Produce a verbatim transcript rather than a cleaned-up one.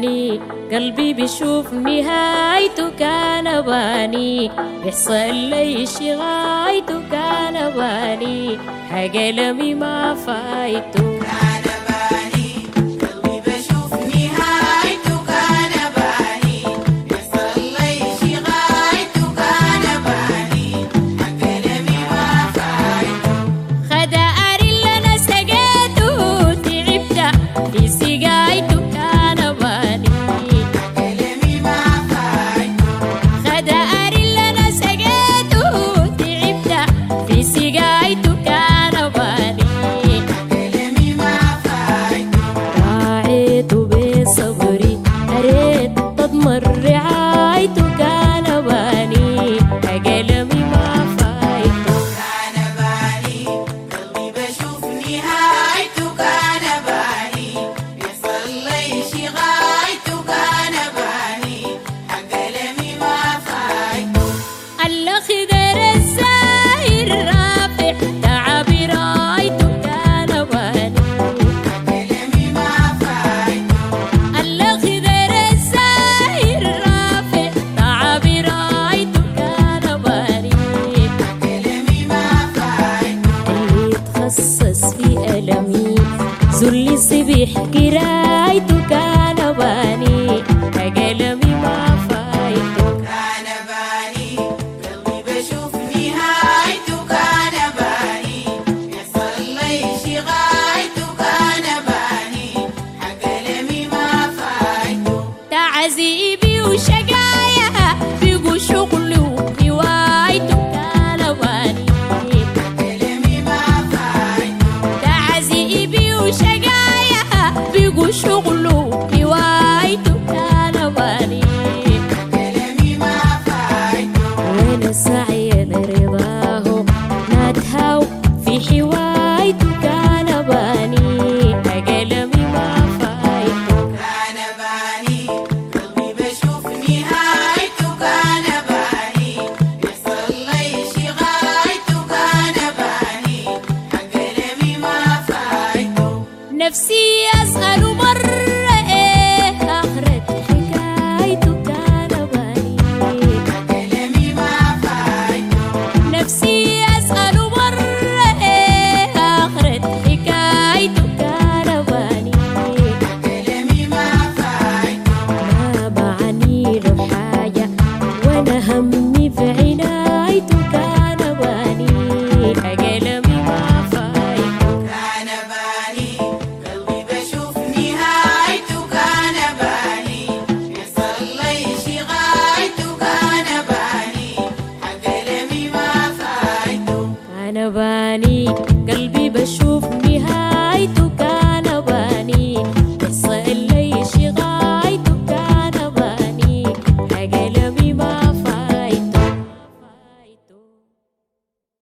باني، قلبي بيشوف نهايته كان باني، بيحصل لي شي غايته كان باني، حقلمي ما فايته كان باني، قلبي بشوف نهايته كان باني، بيحصل لي شي غايته كان باني، حقلمي ما فايته. خد أري اللي أنا سقيته تعبت في سقايته كان باني، حقلمي ما فايته. خد أري اللي أنا سقيته تعبت في سقايته كان باني، حقلمي ما فايته. راعيته بصبري أريد تضمن رعايته كان باني، حقلمي ما فايته كان باني، قلبي بشوف نهايته كان باني، بيحصل لي شي غايته كان باني، حقلمي ما فايته. الأخضر الزاهر رافع تعبي رايته كان باني، حقلمي ما فايته. الأخضر الزاهر رافع تعبي رايته كان باني، حقلمي ما فايته. اللي يتخصص في ألمي ذل صبيح قرايته كان باني، حقلمي ما فايته كان باني، قلبي بشوف نهايته كان باني، بيحصل لي شي غايته كان باني، حقلمي ما فايته. تعذيبي وشقايا بقوا شغل